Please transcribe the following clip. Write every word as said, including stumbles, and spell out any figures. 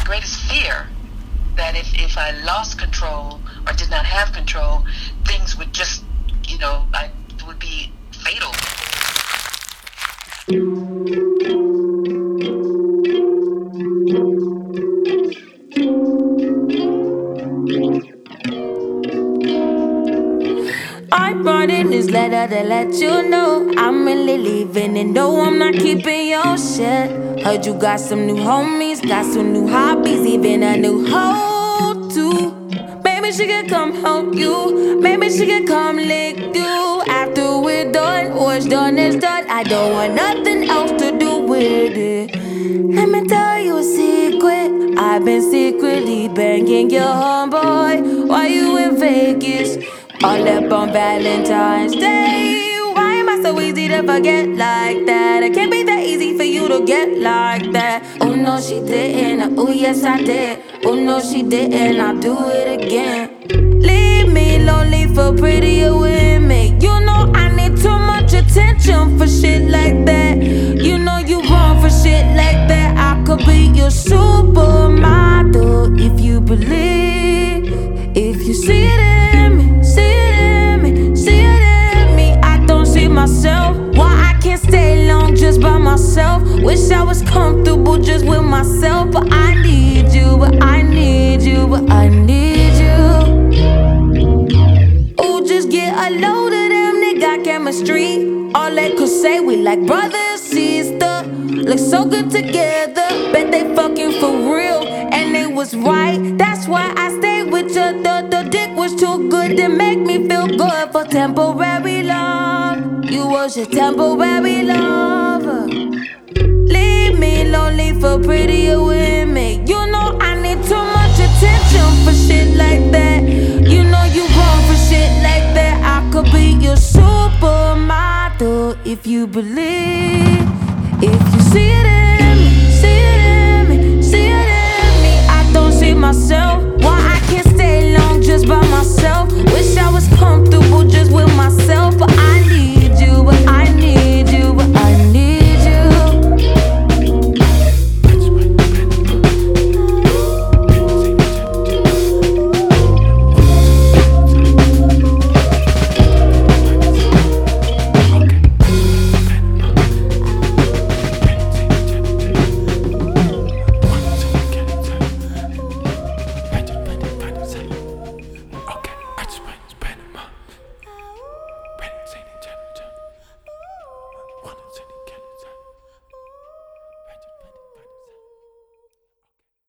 greatest fear that if, if I lost control or did not have control, things would just, you know, I would be fatal. I brought in this letter to let you know I'm really leaving, and no, I'm not keeping your shit. Heard you got some new homies, got some new hobbies, even a new hoe too. Maybe she can come help you, maybe she can come lick you. After we're done, what's done is done. I don't want nothing else to do with it. Let me tell you a secret, I've been secretly banging your homeboy while you in Vegas. All up on Valentine's Day. Why am I so easy to forget like that? It can't be that easy for you to get like that. Oh no, she didn't. Oh yes, I did. Oh no, she didn't. I'll do it again. Leave me lonely for prettier women. You know I need too much attention for shit like that. You know you wrong for shit like that. I could be your supermodel if you believe. If you see it in me, see it in me, see it in me. I don't see myself. Why I can't stay long just by myself? Wish I was comfortable just with myself. But I need you, but I need you, but I need you. Ooh, just get a load of them, they got chemistry. All they could say, we like brother and sister. Look so good together, bet they fucking for real. And they was right, that's why I stayed with you. The, the dick was too good to make me feel good for temporary love. You was your temporary lover. Leave me lonely for prettier women. You know I need too much attention for shit like that. You know you wrong for shit like that. I could be your supermodel if you believe. If you see it in